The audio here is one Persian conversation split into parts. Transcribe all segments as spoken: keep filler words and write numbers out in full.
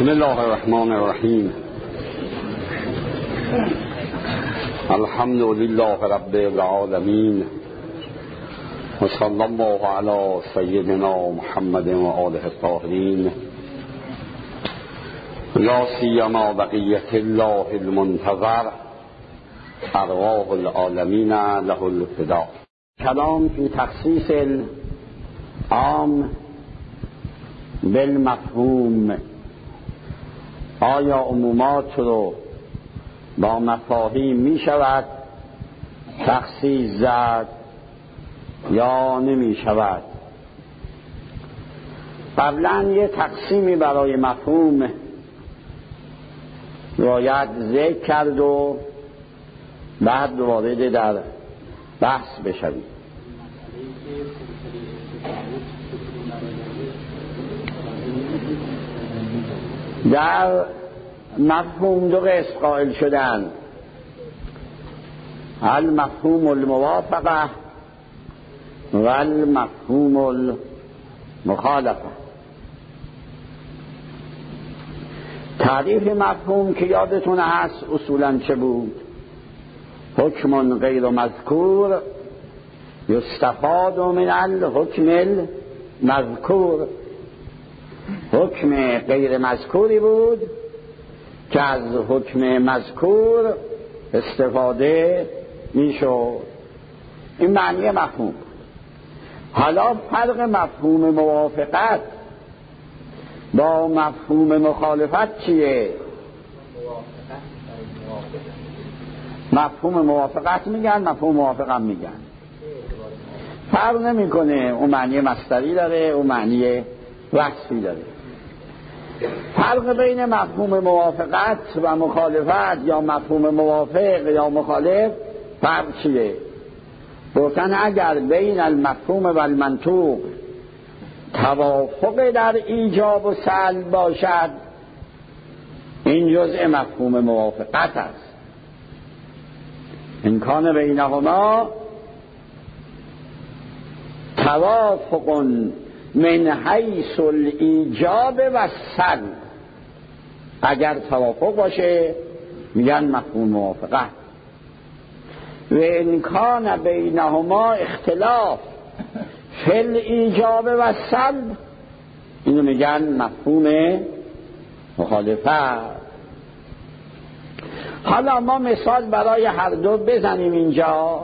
بسم الله الرحمن الرحیم. الحمد لله رب العالمین و صلی الله علی سیدنا محمد و آله الطاهرین لا سیما بقیة الله المنتظر ارواح العالمین له الفداء. کلام فی تخصیص العام بالمفهوم. آیا عمومات رو با مفاهیم می شود تخصیص زد یا نمی شود؟ قبلا یه تقسیمی برای مفهوم باید ذکر کرد و بعد وارد در بحث بشویم. در مفهوم دو قسم قائل شدن: المفهوم الموافقه و المفهوم المخالفه. تعریف مفهوم که یادتون هست اصولا چه بود؟ حکم غیر مذکور یستفاد من الحکم المذکور. حکم غیر مذکوری بود که از حکم مذکور استفاده میشد. این معنی مفهوم. حالا فرق مفهوم موافقت با مفهوم مخالفت چیه؟ مفهوم موافقت میگن، مفهوم موافقت میگن. فرق نمیکنه، اون معنی مصدری داره، اون معنی وصفی داره. فرق بین مفهوم موافقت و مخالفت یا مفهوم موافق یا مخالف فرق چیه؟ گفتن اگر بین المفهوم و المنطوق توافق در ایجاب و سلب باشد، این جزء مفهوم موافقت است. ان کان بینهما توافق من حیث الایجاب و سلب، اگر توافق باشه میگن مفهوم موافقت. و ان کان بینهما اختلاف فی الایجاب و سلب، اینو میگن مفهوم مخالفت. حالا ما مثال برای هر دو بزنیم اینجا.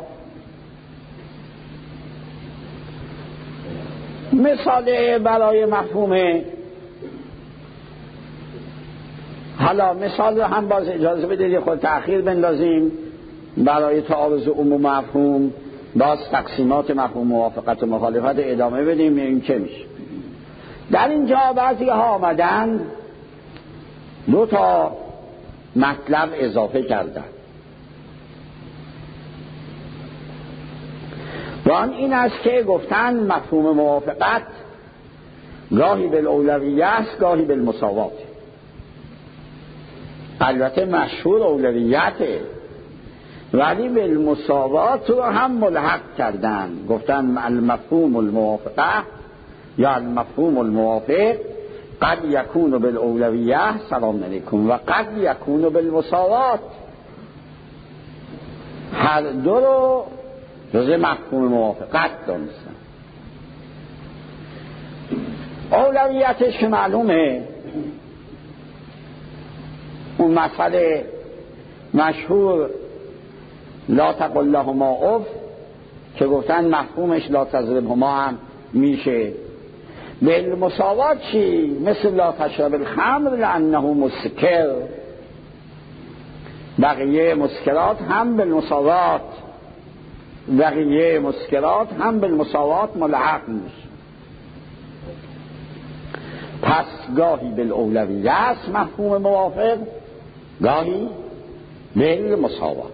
مثال برای مفهوم، حالا مثال رو هم باز اجازه بدید خود تأخیر بندازیم برای تعارض عموم مفهوم، باز تقسیمات مفهوم موافقت و مخالفت ادامه بدیم این چه میشه. در اینجا بعضی ها آمدن دو تا مطلب اضافه کردن و آن این است که گفتن مفهوم موافقت گاهی بالاولویه است گاهی بالمساوات. البته مشهور اولویته، ولی بالمساوات رو هم ملحق کردن. گفتن المفهوم الموافقه یا المفهوم الموافق قد یکون بالاولویه سلام علیکم و قد یکون بالمساوات. هر دو رو جزء مفهوم موافقت دانستن. اولویتش معلومه، اون مسئله مشهور لا تقل لهما اف که گفتن مفهومش لا تضربهما هم میشه. بالمساوات چی؟ مثل لا تشرب الخمر لانه مسکر. بقیه مسکرات هم بالمساوات، بقیه مسکرات هم بالمساوات ملحق میشه. پس گاهی بالاولویه است مفهوم موافق، گاهی بالمساوات.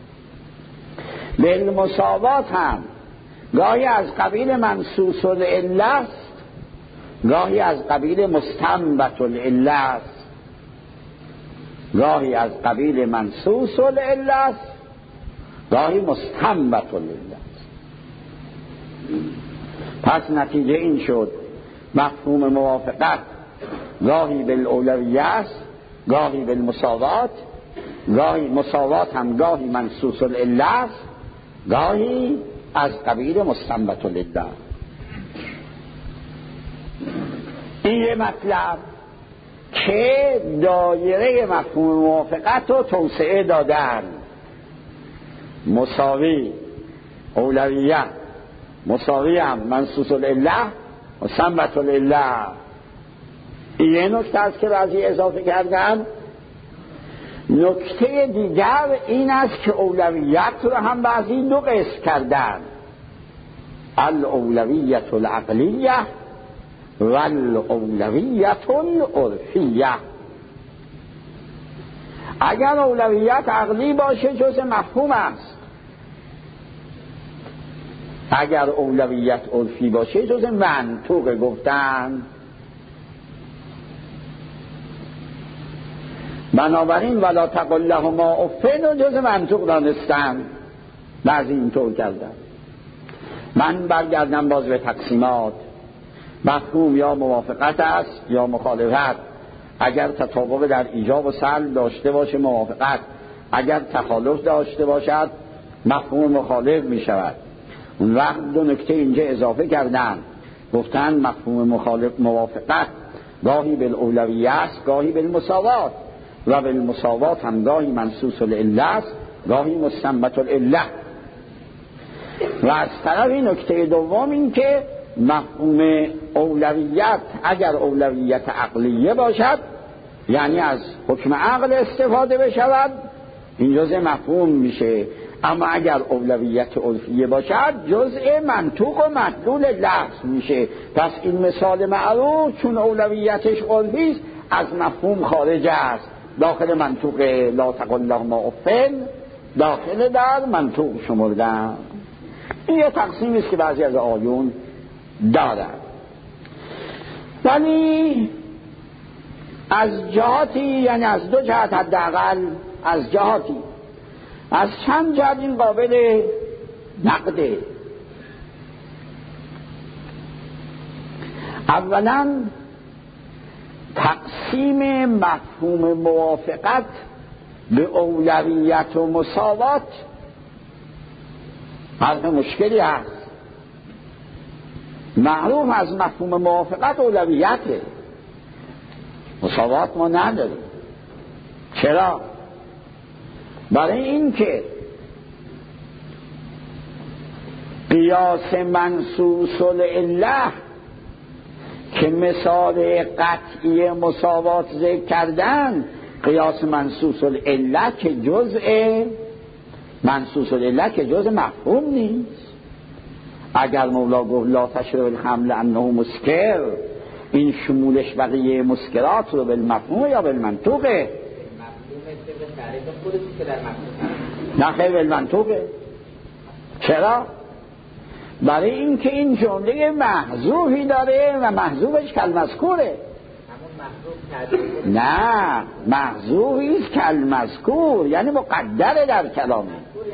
بالمساوات هم گاهی از قبیل منصوص العله است، گاهی از قبیل مستنبط العله است. گاهی از قبیل منصوص العله است، گاهی مستنبط العله است. پس نتیجه این شد مفهوم موافقت گاهی بالاولویه است، گاهی بالمساوات، گاهی مساوات هم گاهی منصوص العله است، گاهی از قبیل مستنبط العله. این یه مطلب که دایره مفهوم موافقت رو توسعه دادن، مساوی، اولویت، مساوی هم منصوص العله، مستنبط العله. این یه نکته است که بعضی اضافه کردن. نکته دیگر این است که اولویت رو هم بعضی دو قسم کردن، الاولویت العقلیه و الاولویت العرفیه. اگر اولویت عقلی باشه جز مفهوم است، اگر اولویت عرفی باشه جز منطوق گفتن. بنابراین ولا تقل لهما اف و جز منطوق دانستن، بعضی اینطور کردن. من برگردم باز به تقسیمات. مفهوم یا موافقت است یا مخالفت. اگر تطابق در ایجاب و سلب داشته باشه موافقت، اگر تخالف داشته باشد مفهوم مخالف می شود. اون وقت دو نکته اینجا اضافه کردن، گفتن مفهوم مخالف موافقت گاهی بالاولویه است گاهی بالمساوات، و بالمساوات هم گاهی منصوص العله است گاهی مستنبط العله. و از طرفی نکته دوم این که مفهوم اولویت اگر اولویت عقلیه باشد، یعنی از حکم عقل استفاده بشود، این جزء مفهوم میشه. اما اگر اولویت عرفیه باشد جزء منطوق و مدلول لفظ میشه. پس این مثال معروف چون اولویتش عرفی است از مفهوم خارج است، داخل منطوق لا تقل لهما اف، داخل در منطوق شمردن. این یه تقسیمی است که بعضی از آیون دارن. ولی از جهاتی، یعنی از دو جهت حداقل، از جهاتی از چند جهت این قابل نقده. اولا تقسیم مفهوم موافقت به اولویت و مساوات حرف مشکلی هست. معروف از مفهوم موافقت اولویته، مساوات ما نداریم. چرا؟ برای این که قیاس منصوص العله که مثال قطعی مساوات ذکر کردن، قیاس منصوص العله که جزء منصوص العله که جزء مفهوم نیست. اگر مولا گفت لا تشرب الخمر لانه مسکر، این شمولش بقیه مسکرات رو بالمفهوم یا بالمنطوقه؟ نه خیر بالمنطوقه. چرا؟ برای اینکه این جمله محذوفی داره و محذوفش کالمذکوره. نه، محذوفی است کالمذکور، یعنی مقدره در کلامه.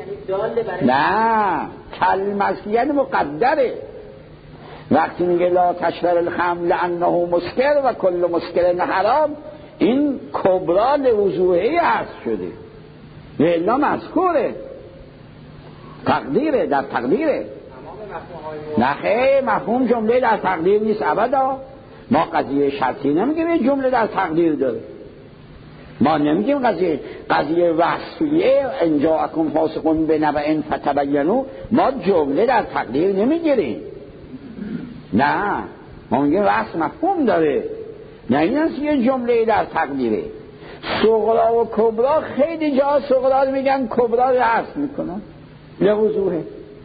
نه، کالمذکور یعنی مقدره. وقتی میگه لا تشرب الخمر لانه مسکر و کل مسکر حرام، این کبرا لوضوحی هست شده، و الا مذکوره، تقدیره، در تقدیره. نه خیر، مفهوم جمله در تقدیر نیست ابدا. ما قضیه شرطی نمیگیم جمله در تقدیر داره. ما نمیگیم قضیه قضیه وصفیه ان جاءکم فاسق بنبأ فتبینوا، ما جمله در تقدیر نمیگیریم. نه، ما میگیم وصف مفهوم داره. نه این است یه جمله در تقدیره. صغرا و کبرا خیلی جا صغرا رو میگن، کبرا رو حذف میکنن لوضوحه.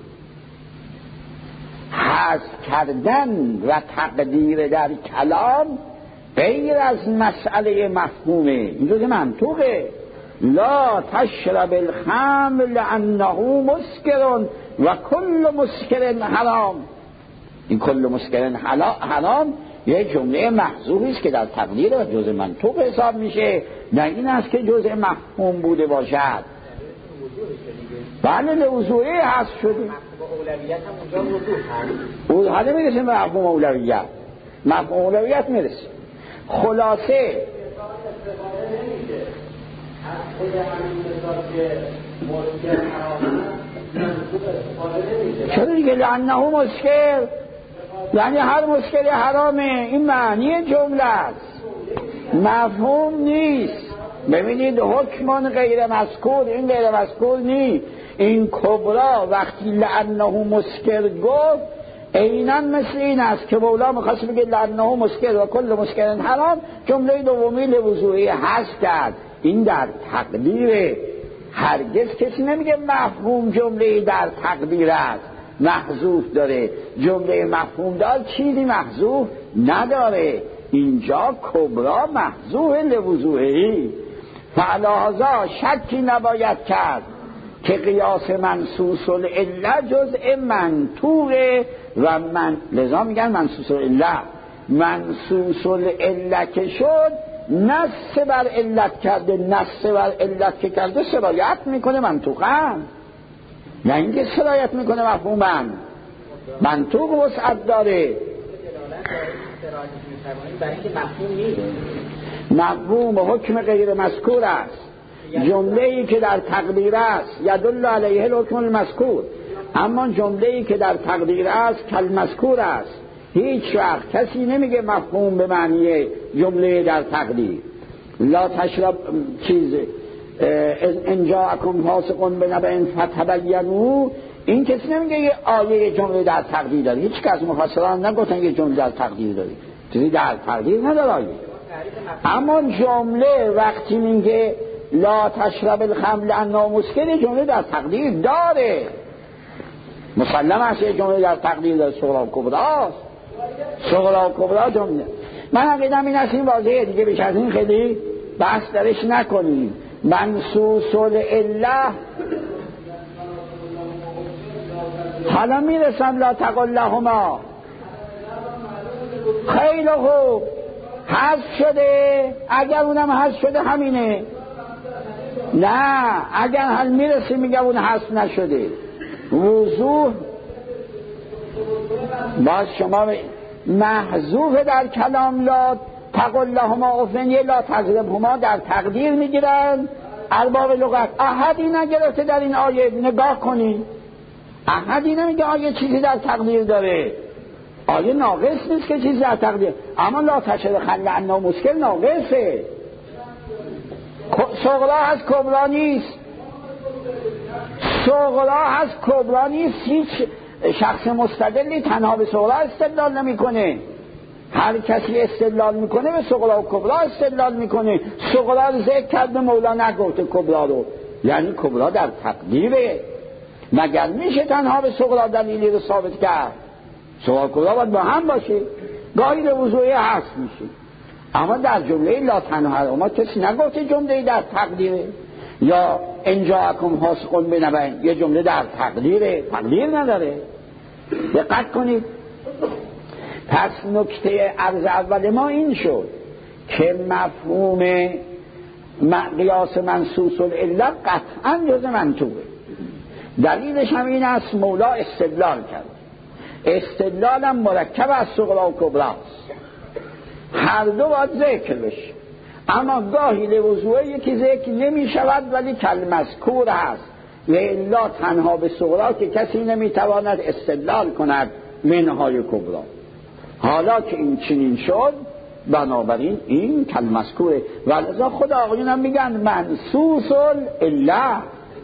حذف کردن و تقدیر در کلام غیر از مسئله مفهومه، این جزء منطوقه. لا تشرب الخمر لانه مسکر و کل مسکر حرام، این کل مسکر حرام یه جمله محذوفی است که در تقدیر و جزء منطوق حساب میشه، نه این است که جزء مفهوم بوده باشد. بله لوضوحی هست شده. اولویت هم اونجا وضوح هست. اون حالا میرسیم به مفهوم اولویت. مفهوم اولویت میرسیم. خلاصه چرا دیگه؟ لعنه مشکل، یعنی هر مشکلی حرامه، این معنی جمله است، مفهوم نیست. ببینید حکم غیر مذکور، این غیر مذکور نیست. این کبرا وقتی لعنه مسکر گفت عیناً مثل این است که مولا میخواست بگه لعنه مسکر و کل مسکر حرام، جمله دومی لوضوعی هست کرد. این در تقدیره، هرگز کسی نمیگه مفهوم جمله در تقدیر است محذوف داره. جمله مفهوم دار چیزی محذوف نداره. اینجا کبرا محذوف لوضوعی، فعلاحظا شکی نباید کرد که قیاس منصوص العله جزء منطوقه و من لذا میگن منصوص العله. منصوص العله که شد نص بر علت کرده، نص بر علت که کرده سرایت میکنه منطوقا، نه اینکه سرایت میکنه مفهوما. منطوق وسعت داره، مفهوم حکم غیر مذکور است. جمله ای که در تقدیر است یدل علیه الحکم المذکور، اما جمله ای که در تقدیر است کالمذکور است. هیچ وقت کسی نمیگه مفهوم به معنی جمله در تقدیر. لا تشرب چیز ان جاءکم فاسق بنبأ فتبینوا، این کسی نمیگه یه آیه جمله در تقدیر داره. هیچ کس مفسران نگفتن یه جمله در تقدیر داره، چیزی در تقدیر نداره آیه. اما جمله وقتی میگه لا تشرب الخمر لأنه مسکر، جمله در تقدیر داره، مسلم است یه جمله در تقدیر داره. صغرا و کبرا، صغرا و کبرا جمله. من عقیدم این است، این واضحه دیگه، بیش از این خیلی بحث درش نکنیم. منصوص العله حالا میرسم لا تقل لهما، خیلی خوب حذف شده، اگر اونم حذف شده همینه. نه اگر حل میرسه میگه اون حذف نشده. وضوح باز شما محذوف در کلام لا تقل لهما افن، یه لا تضربهما در تقدیر میگیرن ارباب لغت. احدی نگرفته در این آیه، نگاه کنید، احدی نمیگه آیه چیزی در تقدیر داره. آیه ناقص نیست که چیزی در تقدیر، اما لا تشرب الخمر لأنه مسکر ناقصه. صغرا هست کبرا نیست، صغرا هست کبرا نیست. هیچ شخص مستدلی تنها به صغرا استدلال نمیکنه، هر کسی استدلال میکنه به صغرا و کبرا استدلال میکنه. صغرا رو ذکر کرد به مولا، نگفته کبرا رو، یعنی کبرا در تقدیره. مگر میشه تنها به صغرا دلیلی رو ثابت کرد؟ صغرا و کبرا باید با هم باشه، گاهی به وضوعی هست میشه. اما در جمله لا تنها ما کسی نگفته جمله در تقدیره. یا ان جاءکم فاسق بنبأ، یه جمله در تقدیره، تقدیر نداره. دقت کنید. پس نکته عرض اول ما این شد که مفهوم قیاس منصوص العله قطعا جز منطوقه. دلیلش هم این است مولا استدلال کرد، استدلالم مرکب از صغرا و کبراست، هر دو باید ذکر بشه. اما گاهی لوضوعه یکی ذکر نمی شود ولی کالمذکور هست، و الا تنها به صغرا که کسی نمی تواند استدلال کند منهای کبرا. حالا که این چنین شد بنابراین این کالمذکوره. ولذا خود آقایون هم میگن منصوص العله،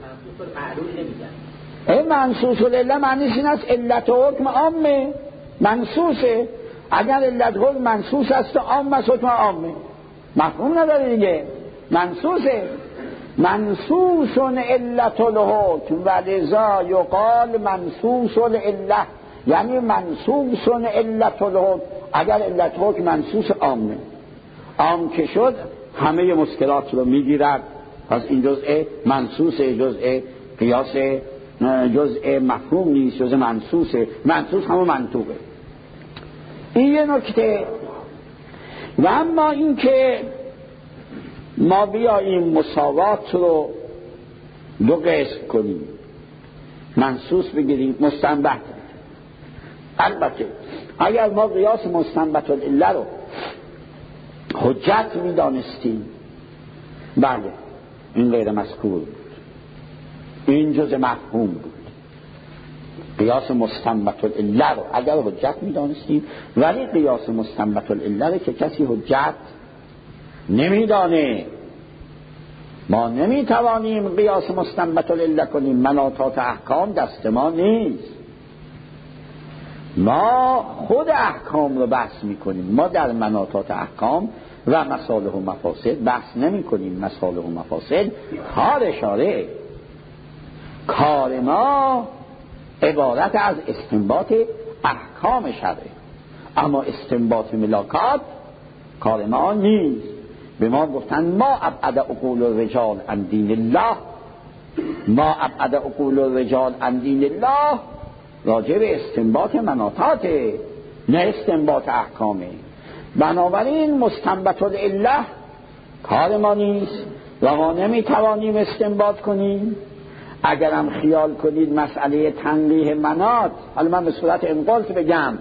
این منصوص العله معنیش این است علت و حکم عامه منصوصه. اگر علت حکم منصوص است و عام است حکم عامه، مفهوم نداره دیگه، منصوصه. منصوص علت الحکم و لذا یقال منصوص العله، یعنی منصوص علت الحکم. اگر علت حکم منصوص عامه، عام که شد همه مشکلات رو میگیرد. پس این جزء منصوص، جزء قیاس، جزء مفهوم نیست، جزء منصوصه. منصوص همون منطوقه. این یه نکته. و اما این که ما بیاییم مساوات رو دو قسم کنیم، منصوص بگیریم، مستنبط. البته اگر ما قیاس مستنبط العله رو حجت میدانستیم، بله این غیر مذکور بود، این جز مفهوم بود. قیاس مستنبط العله رو اگر حجت میدانستیم، ولی قیاس مستنبط العله رو که کسی حجت نمیدانه، ما نمیتوانیم قیاس مستنبط العله کنیم. مناطات احکام دست ما نیست، ما خود احکام رو بحث میکنیم. ما در مناطات احکام و مصالح و مفاسد بحث نمی کنیم. مصالح و مفاسد کار شارع، کار ما عبارت از استنباط احکام شرعه، اما استنباط ملاکات کار ما نیست. به ما گفتن ما ابعد عقول الرجال عن دین الله، ما ابعد عقول الرجال عن دین الله راجع به استنباط مناطات، نه استنباط احکامه. بنابراین مستنبط العله کار ما نیست و ما نمیتوانیم استنباط کنیم. اگرم خیال کنید مسئله تنقیح مناط، حالا من به صورت انقلت بگم،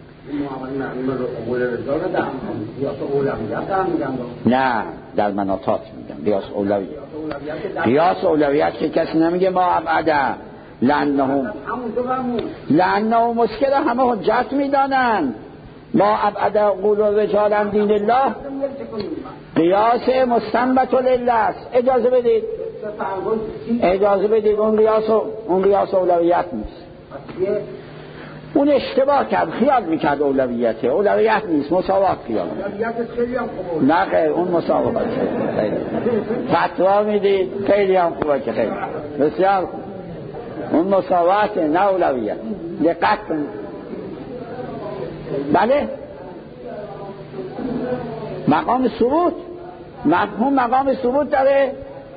نه در مناطات میگم قیاس اولویت. قیاس اولویت که کسی نمیگه ما ابعده، لانه لانه مشکل همه حجت میدانن. ما ابعد قول الرجال عن دین الله قیاس مستنبط العله است. اجازه بدید اجازه بدید اون قیاس اون قیاس اولویت نیست. اون اشتباه کرد، خیال میکرد اولویته، اولویت نیست، مساوات خیال. نه خیر، اون مساوات خیلی فتوا میدید، خیلی هم خوبه که خیلی بسیار خوب. اون مساوات نه اولویت. دقت کنید. بله مقام ثبوت، مفهوم مقام ثبوت داره.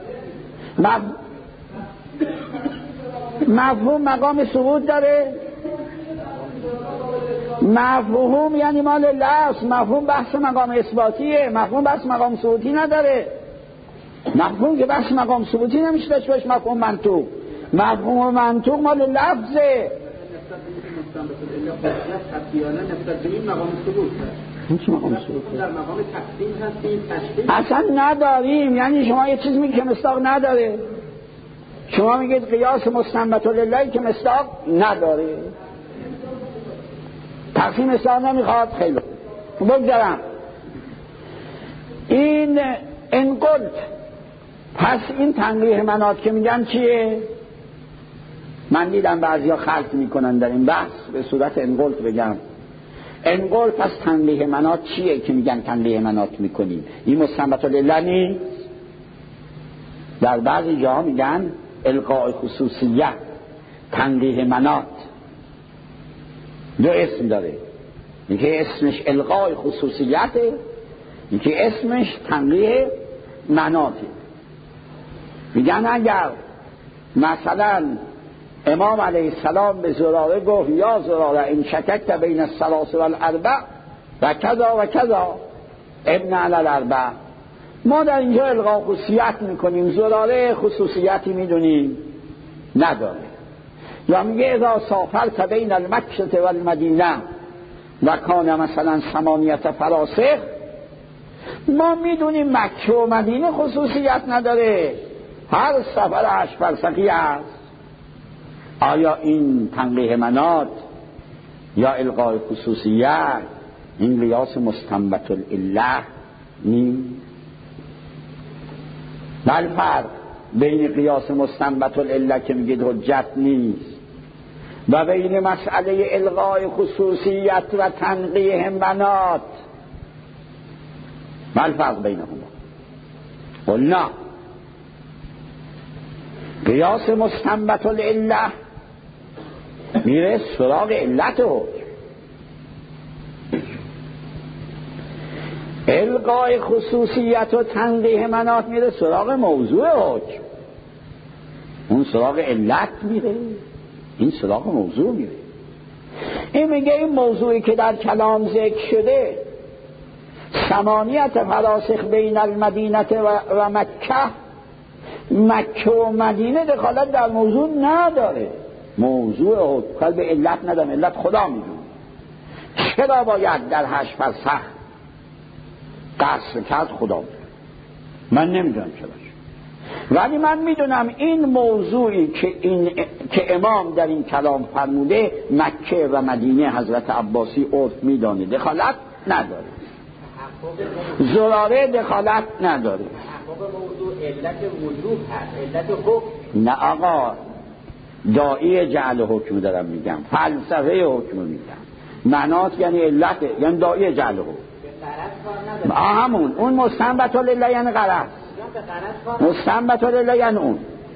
مفهوم مقام ثبوت داره. مفهوم یعنی مال لفظ، مفهوم بحث مقام اثباتیه، مفهوم بحث مقام ثبوتی نداره. مفهوم که بحث مقام ثبوتی نمیشه داشت باش. مفهوم منطوق، مفهوم منطوق مال لفظه. اصلا نداریم. یعنی شما یه چیز میگید که مصداق نداره، شما میگید قیاس مستنبط العله که مصداق نداره، تقسیم مصداق نمیخواد. خیلی بگذارم این انقلت. پس این تنقیح مناط که میگن چیه؟ من دیدم بعضیا خلط میکنن در این بحث، به صورت انقلت بگم انقلت پس تنقیح مناط چیه که میگن تنقیح مناط میکنیم؟ این مستنبط العله نیست. در بعضی جاها میگن القاء خصوصیت، تنقیح مناط دو اسم داره، یکی اسمش القاء خصوصیته، یکی اسمش تنقیح مناطه. میگن اگر مثلا امام علیه السلام به زراره گفت یا زراره این شککت بین الثلاث و الاربع و کذا و کذا ابن علی الاربع، ما در اینجا القاء خصوصیت میکنیم، زراره خصوصیتی میدونیم نداره. یا میگه اذا سافرت بین المکه و المدینه و کان مثلا ثمانیت فراسخ، ما میدونیم مکه و مدینه خصوصیت نداره، هر سفر هشت فرسخی است. آیا این تنقیح مناط یا القاء خصوصیت این قیاس مستنبط العله نیست؟ بل فرق بین قیاس مستنبط العله که میگید حجت نیست و بین مسئله القاء خصوصیت و تنقیح مناط. بل فرق بینهما. قلنا قیاس مستنبط العله میره سراغ علت حکم، القاء خصوصیت و تنقیح مناط میره سراغ موضوع حکم. اون سراغ علت میره، این سراغ موضوع میره. این میگه این موضوعی که در کلام ذکر شده، ثمانیت فراسخ بین المدینه و, و مکه، مکه و مدینه دخالت در موضوع نداره. موضوع حکم کل به علت نداره، علت خدا میدونه. چرا باید در هشت فرسخ قصر کرد خدا بود. من نمیدونم چرا، ولی من میدونم این موضوعی که این که امام در این کلام فرموده مکه و مدینه حضرت عباسی عرف میدانه، دخالت نداره، زراره دخالت نداره. موضوع علت وجود هست، علت حکم. نه آقا، داعی جعل حکم دارم میگم، فلسفه حکم میگم. مناط یعنی علت، یعنی داعی جعل حکم. همون اون مستنبت لله یعنی غرض، مستنبت لله یعنی اون.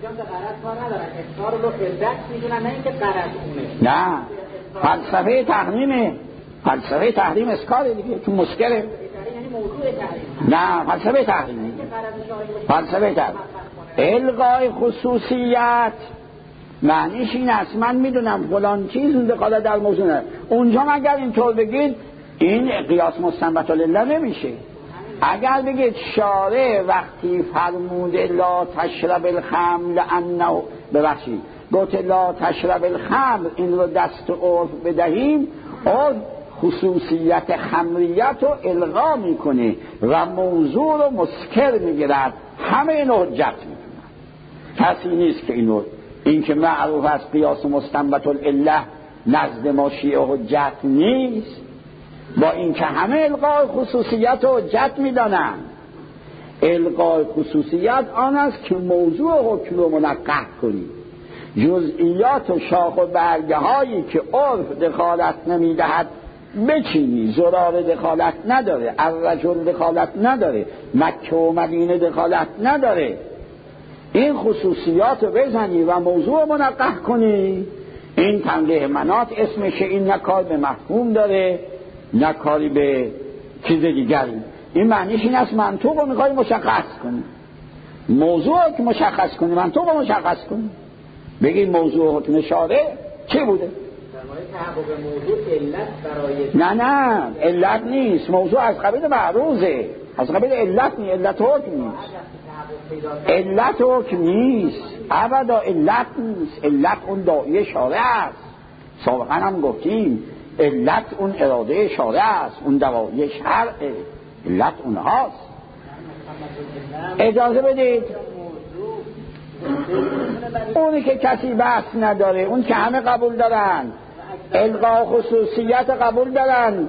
نه، فلسفه تحریمه، فلسفه تحریم اسکاره دیگه، تو مسکره. نه، فلسفه تحریمه، فلسفه تحریم. الغای خصوصیت معنیش این است من میدونم فلان چیز دخالت در موضوع نه. اونجا اگر اینطور بگید این قیاس مستنبت لله نمیشه. اگر بگید شارع وقتی فرموده لا تشرب الخمر لانه، ببخشید گفت لا تشرب الخمر، این رو دست عرف بدهیم، عرف خصوصیت خمریت رو الغا میکنه و موضوع رو مسکر میگیرد. همه اینو حجت میکنن، کسی نیست که اینو، این که معروف است قیاس مستنبت العله نزد ما شیعه حجت نیست، با این که همه الغای خصوصیت رو حجت میدانن. الغای خصوصیت آن است که موضوع حکم رو منقح کنی، جزئیات و شاخ و برگه هایی که عرف دخالت نمیدهد بچینی. زرار دخالت نداره، الرجل دخالت نداره، مکه و مدینه دخالت نداره. این خصوصیات رو بزنی و موضوع منقح کنی، این تنقیح مناط اسمشه. این نه کار به مفهوم داره نه کاری به چیز دیگری. این معنیش این است منطوق رو میخوای مشخص کنی، موضوع که مشخص کنی، منطوق رو مشخص کنی. بگی موضوع حکم شارع چی بوده؟ نه نه، علت نیست، موضوع از قبیل معروضه، از قبیل علت نیست، علت حکم نیست، علت حکم نیست، ابدا علت نیست. علت اون داعی شارع است، سابقا هم گفتیم علت اون اراده شارع است، اون داعی شرعه، علت اونهاست. اجازه بدید اونی که کسی بحث نداره، اون که همه قبول دارن، الغا خصوصیت قبول دارن.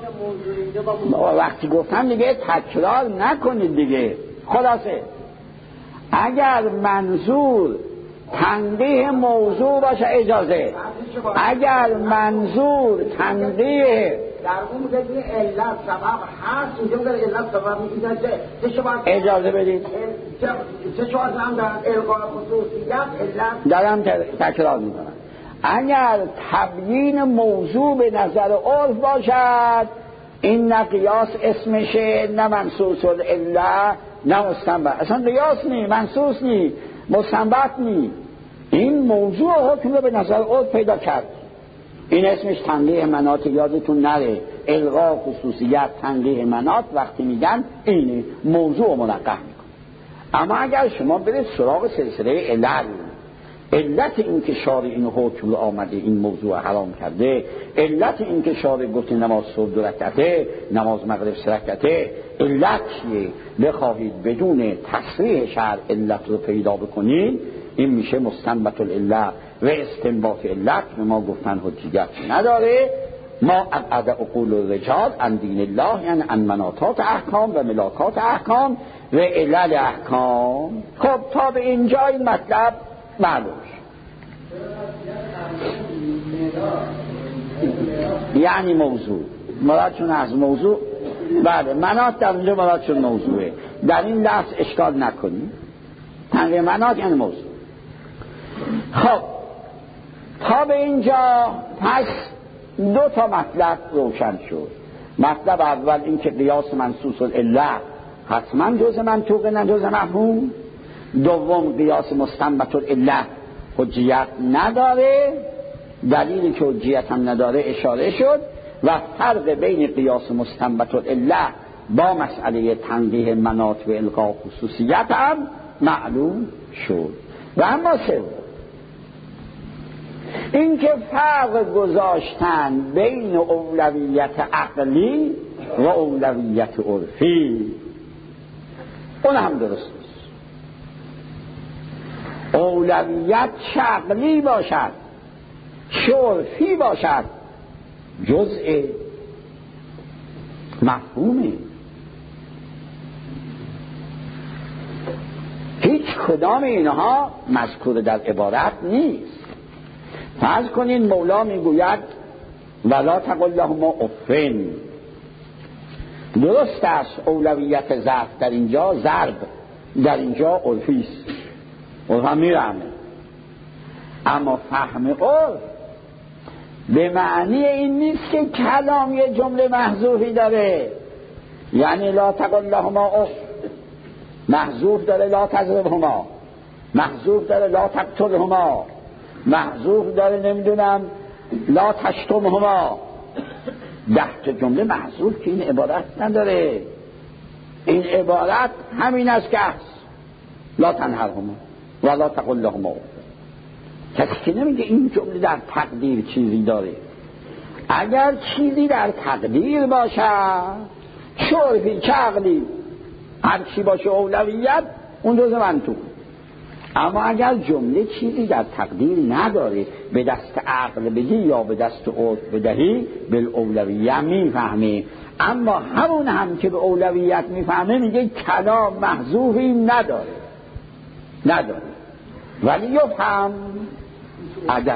وقتی گفتم دیگه تکرار نکنید دیگه. خلاصه اگر منظور تنقیح موضوع باشه اجازه، اگر منظور تنقیح در اون بگید علت سبب هست، اینجا در علت سبب میگید اجازه بدید چه شاید هم در الغای خصوصیت علت دارم تکرار میکنم. اگر تبیین موضوع به نظر عرف باشد این نه قیاس اسمشه، نه منصوص العله، نه مستنبت. اصلا قیاس نی، منصوص نی، مستنبت نی. این موضوع حکم رو به نظر عرف پیدا کرد، این اسمش تنقیح مناط. یادتون نره الغا خصوصیت تنقیح مناط وقتی میگن اینه موضوع منقح میکن. اما اگر شما برید سراغ سلسله علل، علت این که شارع این حکم رو آمده این موضوع حرام کرده، علت این که شارع گفته نماز صبح دو رکعته، نماز مغرب سه رکعته، علت چیه؟ بخواهید بدون تصریح شرع علت رو پیدا بکنید، این میشه مستنبت العله و استنباط علت. به ما گفتن حجیت نداره. ما ابعد عقول الرجال عن دین الله، یعنی عن مناطات احکام و ملاکات احکام و علل احکام. خب تا به اینجا این مطلب معلوم یعنی موضوع مرادشون از موضوع. بله، مناط در اونجا مرادشون موضوعه، در این لفظ اشکال نکنیم. تنقیح مناط یعنی موضوع. خب تا به اینجا پس دو تا مطلب روشن شد. مطلب اول این که قیاس منصوص العله حتما جز منطوق نه جز مفهوم. دوم قیاس مستنبت العله حجیت نداره، دلیلی که حجیت هم نداره اشاره شد. و فرق بین قیاس مستنبت العله با مسئله تنقیح مناط و الغا خصوصیت هم معلوم شد. و اما سوم این که فرق گذاشتن بین اولویت عقلی و اولویت عرفی، اون هم درست نیست. اولویت چه عقلی باشد چه عرفی باشد جزء مفهومه. هیچ کدام اینها مذکور در عبارت نیست. فرض کنین مولا میگوید ولا تقل لهما اف، درست است اولویت ضرب در اینجا ضرب در اینجا عرفی است، عرف هم میرمه، اما فهم عرف به معنی این نیست که کلام یه جمله محذوفی داره. یعنی لا تقل لهما اف محذوف داره لا تضربهما، محذوف داره لا تقتلهما، محذوف داره نمیدونم لا تشتمهما. ده تا جمله محذوف که این عبارت نداره. این عبارت همین است که هست لا تنهرهما و لا تقل لهما. کسی که نمیگه این جمله در تقدیر چیزی داره. اگر چیزی در تقدیر باشه چه عرفی چه عقلی هر چی باشه اولویت اون جزء منطوق. اما اگر جمله چیزی در تقدیر نداره به دست عقل بدی یا به دست عرف بدهی بالاولویه میفهمی. اما همون هم که به اولویت میفهمه میگه کلام محذوفی نداره نداره ولی یفهم اگر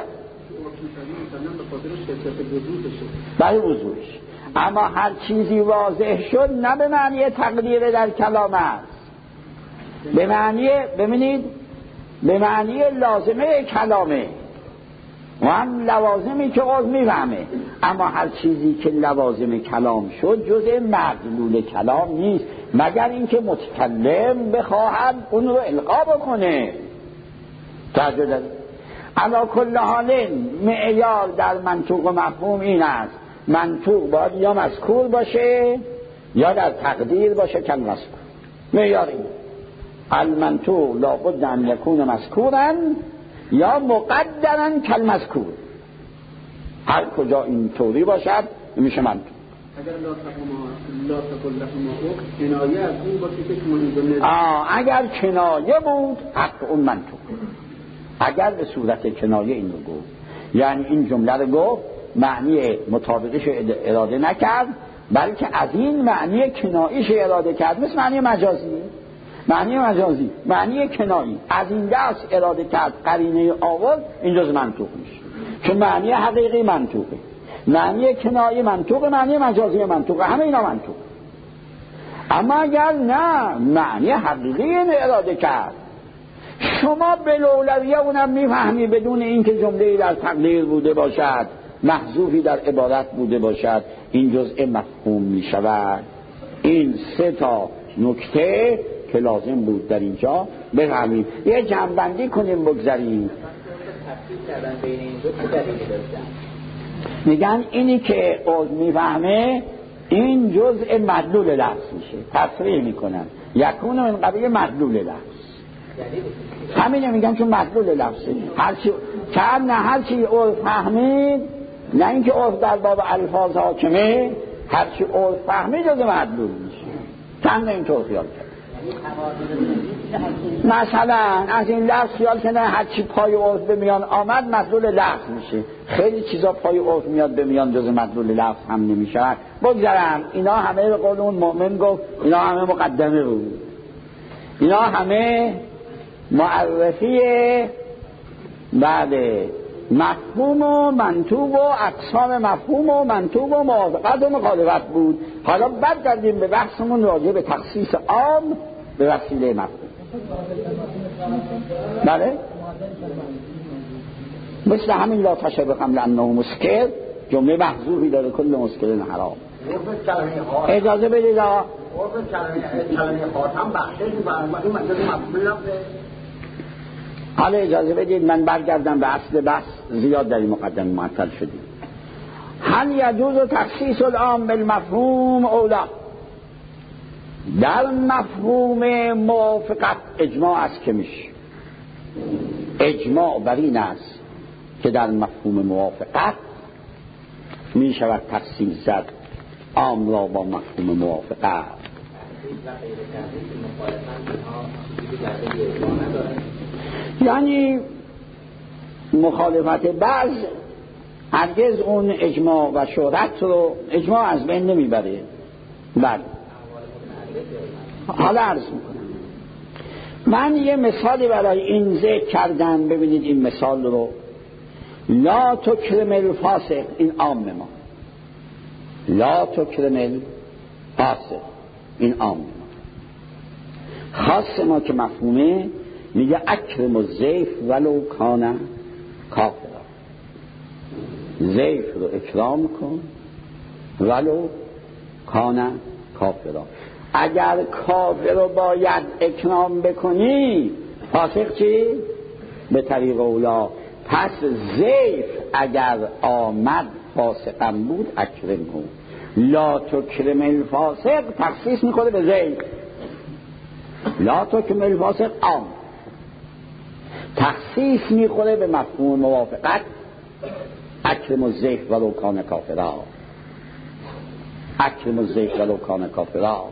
برای وضوحش. اما هر چیزی واضح شد نه به معنی تقدیر در کلام است، به معنی ببینید به معنی لازمه کلامه و هم لوازمی که عرف میفهمه. اما هر چیزی که لوازم کلام شد جزء مدلول کلام نیست مگر اینکه متکلم بخواهد اون رو القا بکنه. توجه دارید؟ علی کل حال معیار در منطوق و مفهوم این است منطوق باید یا مذکور باشه یا در تقدیر باشه کل مذکور. معیار این المنطوق لابد ان یکون مذکورا یا مقدرا کل مذکور. هر کجا این طوری باشد میشه منطوق. اگر لا تقل لهما کنایه از اون باشه که شما این جمله آه اگر کنایه بود حق اون منطوق. اگر به صورت کنایه این رو گفت یعنی این جمله رو گفت معنی مطابقش اراده نکرد بلکه از این معنی کناییش اراده کرد، مثل معنی مجازی معنی مجازی معنی کنایی از این دست اراده کرد قرینه آورد این جز منطوق میشه. چون معنی حقیقی منطوقه، معنی کنایی منطوقه، معنی مجازی منطوقه، همه اینا منطوق. اما اگر نه معنی حقیقی اراده کرد شما بالاولویه اونم میفهمی بدون اینکه جمله‌ای در تقدیر بوده باشد محذوفی در عبارت بوده باشد این جزء مفهوم میشود. این سه تا نکته که لازم بود در اینجا بفهمیم. یه جمع‌بندی کنیم بگذاریم. میگن اینی که عرف میفهمه این جزء مدلول لفظ میشه، تصریح میکنن یکون من قبیل مدلول لفظ. همینه میگن چون مدلول لفظه هرچی چند نه هرچی عرف فهمید، نه اینکه عرف در باب الفاظ حاکمه، هرچی عرف فهمید جزء مدلول میشه. چند اینطور خیال کرد. مثلا از این لفظ خیال کنه هرچی پای عرف به میان آمد مدلول لفظ میشه. خیلی چیزا پای عرف میاد به میان جز مدلول لفظ هم نمیشه. بگذارم اینا همه به قول اون مؤمن گفت اینا همه مقدمه بود، اینا همه معرفیه بعد مفهوم و منطوق و اقسام مفهوم و منطوق و موافقت و مخالفت بود. حالا بعد گردیم به بحثمون راجع به تخصیص عام به وسیله مفهوم. بله مثل همین لا تشربهم لانه مسکر جمله محذوفی داره کل مسکر حرام. اجازه بدید ها کلمه خاتم بخشش برای این منطقه مفهوم لفظه. حالا اجازه بدید من برگردم به اصل بحث، زیاد در این مقدمه معطل شدیم. هل یجوز تخصیص العام بالمفهوم اولا؟ در مفهوم موافقت اجماع است که میشه. اجماع بر این است که در مفهوم موافقت می شود تخصیص زد عام را با مفهوم موافقت. یعنی مخالفت بعض هرگز اون اجماع و شهرت رو اجماع از بین نمیبره. بله حالا عرض میکنم. من یه مثالی برای این ذکر کردم، ببینید این مثال رو. لا تکرم الفاسق، این عام ما. لا تکرم الفاسق، این عام ما. خاص ما که مفهومه میگه اکرم الضیف ولو کان کافرا. ضیف رو اکرام کن ولو کان کافرا. اگر کافر رو باید اکرام بکنی، فاسق چی؟ به طریق اولا. پس ضیف اگر آمد فاسقم بود اکرمه. لا تکرم الفاسق تخصیص میخوره به ضیف. لا تکرم الفاسق عام، تخصیص میخوره به مفهوم موافقت. اکرم الضیف ولو کان کافرا. اکرم الضیف ولو کان کافرا.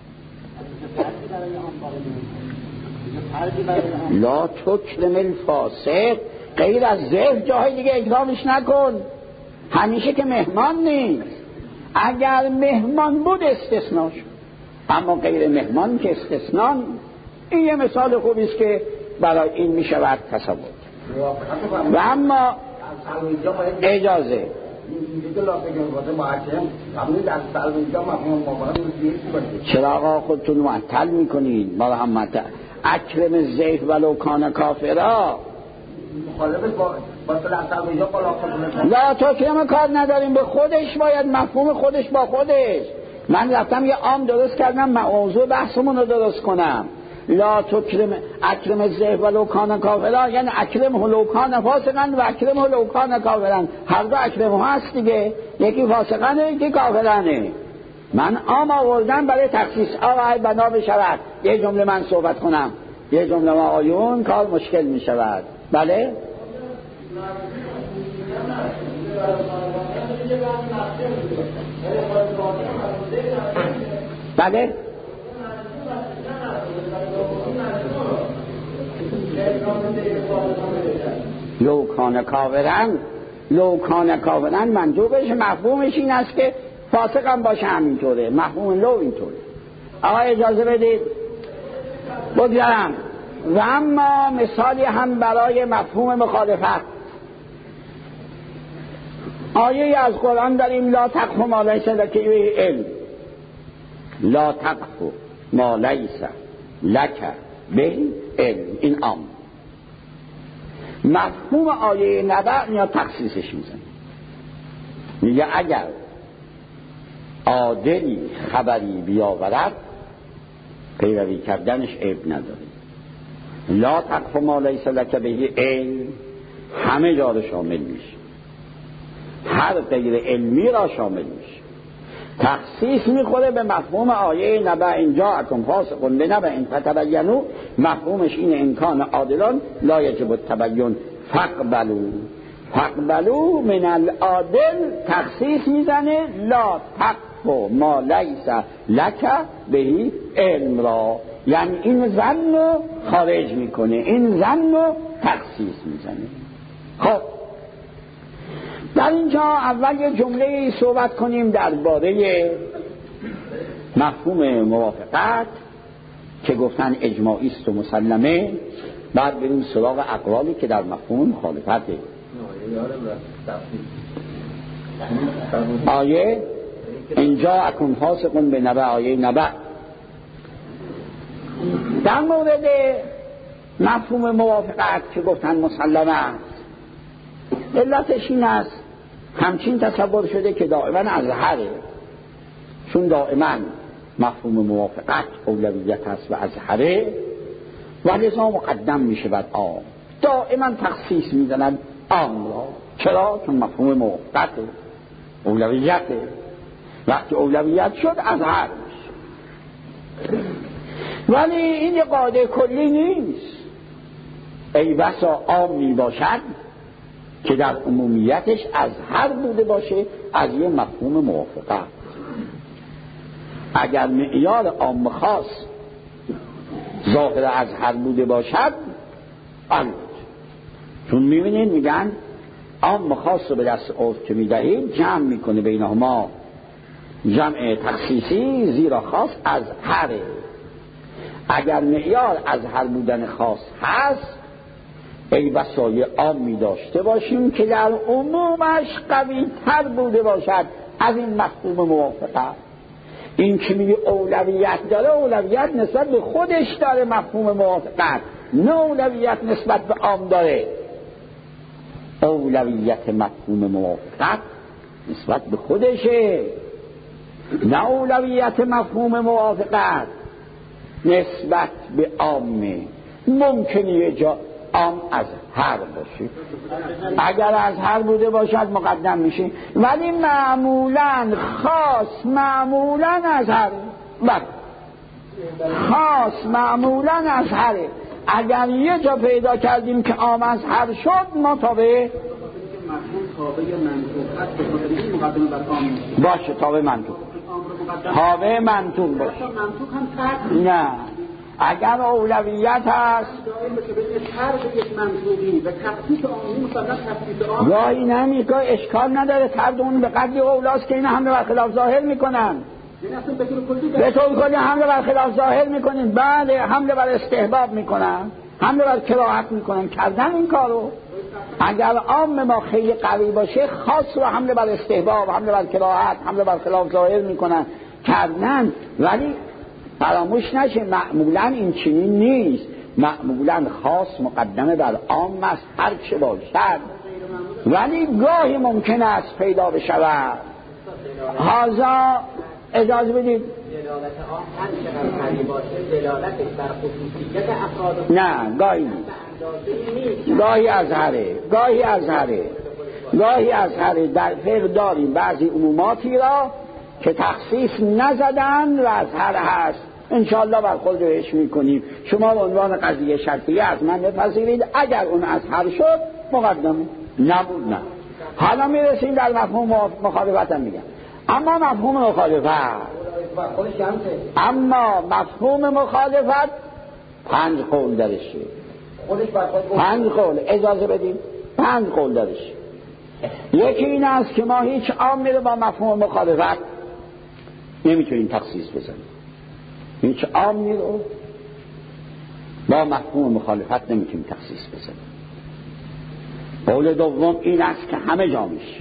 لا تکرم الفاسق، غیر از ضیف جاهای دیگه اکرامش نکن. همیشه که مهمان نیست. اگر مهمان بود استثناء شد، اما غیر مهمان که استثناء. این یه مثال خوبی است که برای این می شود تصور. و اما اجازه چرا آقا خودتون معطل میکنید؟ ما هم معطل. اکرم الضیف ولو کان کافرا. لا تکرم کار نداریم، به خودش باید مفهوم خودش با خودش. من رفتم یه عام درست کردم، موضوع بحثمون رو درست کنم. لا تکرم اکرم الضیف ولو کان کافرا، یعنی اکرم ولو کان فاسقا و اکرم ولو کان کافرا. هر دو اکرم هست دیگه، یکی فاسقانه یکی کافرانه. من عام آوردم برای تخصیص. آقای بنا بشود یه جمله من صحبت کنم، یه جمله ما آیون، کار مشکل می شود. بله بله لو کان کافرن، لو کان کافرن منظورش مفهومش این است که فاسق هم باشه. همینطوره مفهوم لو اینطوره. آقا اجازه بدید بگذارم. و اما مثالی هم برای مفهوم مخالفت. آیه از قرآن داریم لا تقف ما لیس لک به علم. لا تقف ما لیس لک به علم، این عام. مفهوم آیه نبع یا تخصیصش میزنه، میگه اگر عادلی خبری بیاورد پیروی کردنش عیب نداره. لا تقف ما لیس لک به علم همه جا رو شامل میشه، هر غیر علمی را شامل میشه. تخصیص میخوره به مفهوم آیه نبع اینجا اکن فاسق بنبأ فتبینوا. مفهومش اینه امکان عادلان لا یجب التبین فاقبلوا. فاقبلوا من العادل تخصیص میزنه لا تقف ما لیس لک به علم را، یعنی این ظن رو خارج میکنه، این ظن رو تخصیص میزنه. خب در اینجا اول یه جمله صحبت کنیم درباره مفهوم موافقت که گفتن اجماعی است و مسلمه. بعد بریم سراغ اقوالی که در مفهوم مخالفته. آیه اینجا اکن فاسقون به نبع، آیه نبع در مورد مفهوم موافقت که گفتن مسلمه است. علتش این است همچین تصور شده که دائما اظهره، چون دائما مفهوم موافقت اولویت است و اظهره و لذا مقدم میشه بر عام. دائما تخصیص میزنن عام را. چرا؟ چون مفهوم موافقت اولویته. وقتی اولویت شد اظهر میشه. ولی این یه قاعده کلی نیست. ای بسا عام می باشد که در عمومیتش اظهر بوده باشه از یه مفهوم موافقت. اگر معیار عام خاص ظاهر از هر بوده باشد آن، چون میبینید میگن عام خاص رو به دست عرف که میدهید جمع میکنه بینهما جمع تخصیصی، زیرا خاص از هره. اگر معیار از هر بودن خاص هست ای بسای عامی داشته باشیم که در عمومش قوی تر بوده باشد از این مفهوم موافقه. این که میگه اولویت داره، اولویت نسبت به خودش داره مفهوم موافقت، نه اولویت نسبت به عام داره. اولویت مفهوم موافقت نسبت به خودشه، نه اولویت مفهوم موافقت نسبت به عامه. ممکنه یه جا عام از هر باشه، اگر از هر بوده باشد مقدم میشه، ولی معمولا خاص معمولا از هر، بله خاص معمولا از هره. اگر یه جا پیدا کردیم که عام از هر شد ما تابع باشه، تابع منطوق تابع منطوق باشه. نه اگر اولویت هست گاهی نمیگه اشکال نداره، فرد اون به قدری اولاست که این حمله بر خلاف ظاهر میکنن، به طور کلی حمله بر خلاف ظاهر میکنن، بعد حمله بر استحباب میکنن، حمله بر کراهت میکنن. کردن این کارو اگر عام ما خیلی قوی باشه خاص رو حمله بر استحباب، حمله بر کراهت، حمله بر خلاف ظاهر میکنن کردن. ولی فراموش نشه معمولا این چنین نیست، معمولا خاص مقدمه بر عام است هر چه باشد، ولی گاهی ممکن است پیدا بشود. هذا اجازه بدید دلالت عام هر چقدر قوی باشه دلالتش بر خصوصیت افراد نه گاهی نیست، گاهی از هره گاهی از هره گاهی از هره در فقه داریم بعضی عموماتی را که تخصیص نزدن و از هر هست، انشاءالله بر خود روش میکنیم. شما به عنوان قضیه شرطیه از من بپذیرید اگر اون از هر شد مقدمه نبود نه. حالا میرسیم در مفهوم مخالفت هم میگم. اما مفهوم مخالفت اما مفهوم مخالفت پنج قول درشه، پنج قول اجازه بدیم پنج قول درشه. یکی این است که ما هیچ عامی رو با مفهوم مخالفت نمیتونیم تخصیص بزنیم، هیچ عامی رو با مفهوم مخالفت نمیتونیم تخصیص بزنیم. قول دوم این است که همه جا میشه،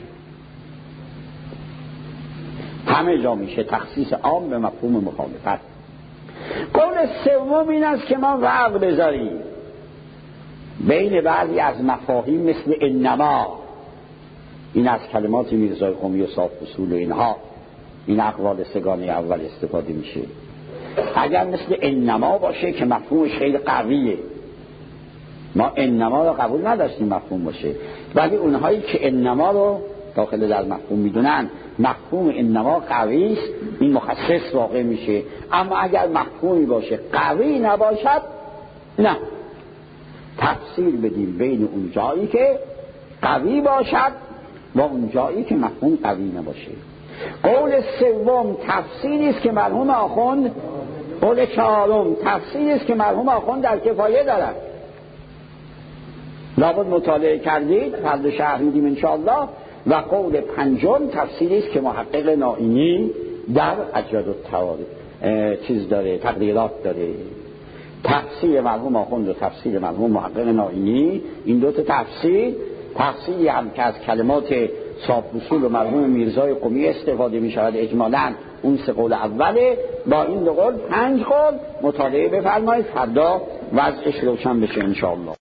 همه جا میشه تخصیص عام به مفهوم مخالفت. قول سوم این است که ما فرق بذاریم بین بعضی از مفاهیم مثل انما، این از کلمات میرزای قمی و صاف اصول و اینها، این اقوال سگانه اول استفاده میشه. اگر مثل انما باشه که مفهومش خیلی قویه، ما انما رو قبول نداشتیم مفهوم باشه، ولی اونهایی که انما رو داخل در مفهوم میدونن مفهوم انما قوی است، این مخصص واقع میشه. اما اگر مفهومی باشه قوی نباشد نه، تفصیل بدیم بین اون جایی که قوی باشد و اون جایی که مفهوم قوی نباشه. قول سوم تفصیلی است که مرحوم آخوند، قول چهارم تفصیلی است که مرحوم آخوند در کفایه دارد، لابد مطالعه کردید، فردا شرح میدیم انشاءالله. و قول پنجم تفصیلی است که محقق نائینی در اجراد التوارد چیز داره، تقدیرات داره. تفسیر مرحوم آخوند و تفسیر مرحوم محقق نائینی، این دو تا تفسیر، تفسیری هم که از کلمات صاف اصول و مرحوم میرزای قمی استفاده می شود اجمالاً اون سه قول اوله، با این دو قول پنج قول مطالعه بفرمایید، فردا وضعش روشن بشه انشاءالله.